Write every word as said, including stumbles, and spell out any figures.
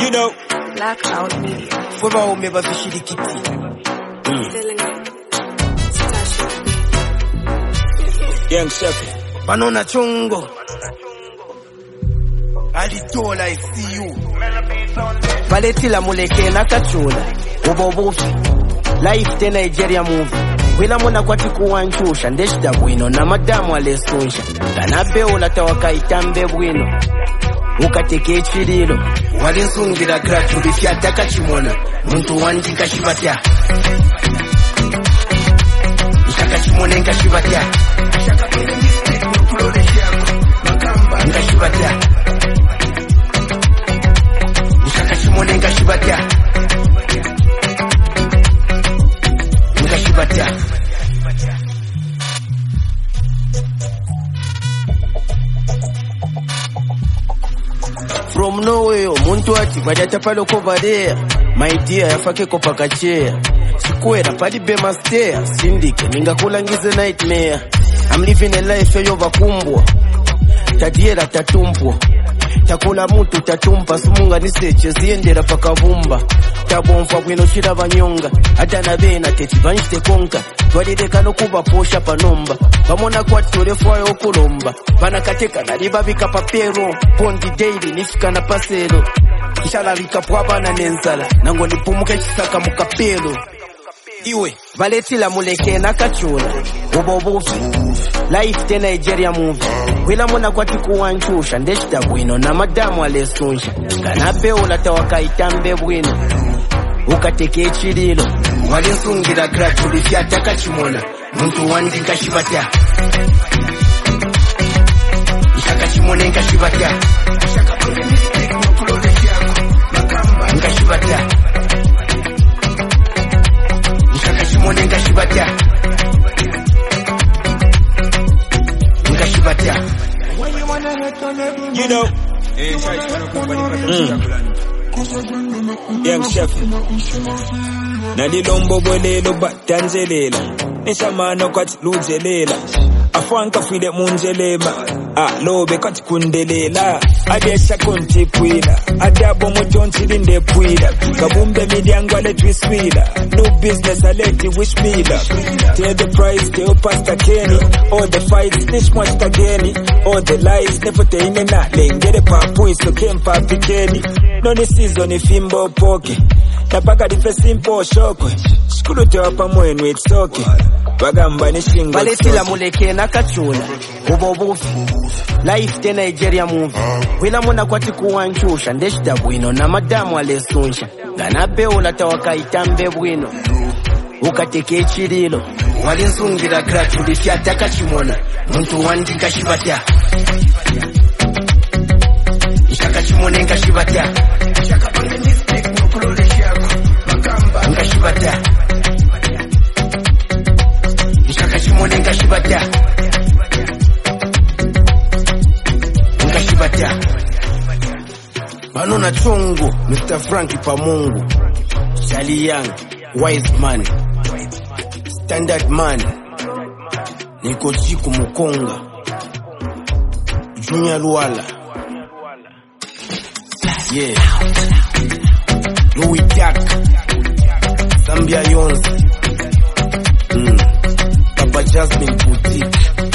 You know. Blackout Media. Fweba umeba vishirikiti. Young Chef. Banona chungo. Alitola I see you. Valetila muleke na kachula. Ubobufi. Life te Nigeria movie. Wila muna kwa tiku wanchusha. Ndeshida bwino na madamu alesunsha. Kanabe ulata wakaitambe bwino. Ukateke chililo. Wali nsungira gratu bifyata kachimona. Muntu wanji kashibatya. Nshaka chimone nkashibatya. Nshaka pele mistake nukulole shako. Makamba nkashibatya. Nshaka chimone nkashibatya. Nkashibatya. From nowhere, muntu ati vajata palo kovadea. My dear, yafake kopakachea. Sikuera pali bema stare. Sindike, minga kulangize nightmare. I'm living a life yo vakumbwa. Tadiera tatumpwa. Takula mutu tatumpa. Sumunga niseche ziendera pakavumba. Tabonfa kwino shira vanyonga. Adana vena teti vanjite konka. Twadideka no kuba posha panomba. Vamona kwa turefuwa yo kulomba. Vana kateka na riba vika papero. Pondi daily nifika na pasero. Kishala vika pwaba na nenzala. Nango nipumuke chisaka mukapelo. Iwe valetila muleke na kachula. Ubobufi. Life te Nigeria movie. Wila muna kwa tiku wanchusha. Ndeshida bwino na madamu alesunsha. Kanabe ulata wakaitambe bwino. Ukateke chililo. Wali nsungira gratu bifyata kachimona. Muntu wandi nkashibatya. Nshaka chimone nkashibatya. Nshaka pele mistake nukulole shako. Makamba nkashibatya. Nshaka chimone nkashibatya. Nkashibatya. You know. Mm. Young Chef. Nalilombo bolelo batanzelela. Neshamano kati luzelela. Afwanka fide munjelema. Ah, lobe kati kundelela. Adesha konti pwila. Adabo mutonti linde pwila. Kabumbe midiangu ale twiswila. No business aleti wish me luck. Tell the price, tell Pastor Kenny. All the fights, nish much kageni. All the lies, never teine na lengere papu iso kempa pikeni. No ni season ifimbo poke. Napaka dife simple shokwe. Shkulu tewa pamwenu it's okay. Bagamba ni shingo. Valetila muleke na kachula. Ubobufi. Life te Nigeria movie. Wila muna kwa tiku wanchusha. Ndeshida bwino na madamu alesunsha. Ganabe ulata wakaitambe bwino. Ukateke chililo. Wali nsungira gratu bifyata kachimona. Muntu wandi nkashibatya. Nshaka chimone nkashibatya. Nshaka pele mistake nukulole shako. Makamba nkashibatya. Nshaka chimone nkashibatya. Nkashibatya. Banona chungu, Mister Frankie Pamungu. Charlie Young, Wise Man. Standard Man. Niko Chiku Mukonga. Junior Luala. Yeah. Louis Jack. Zambia Yons. Mm. Papa Jasmine Boutique.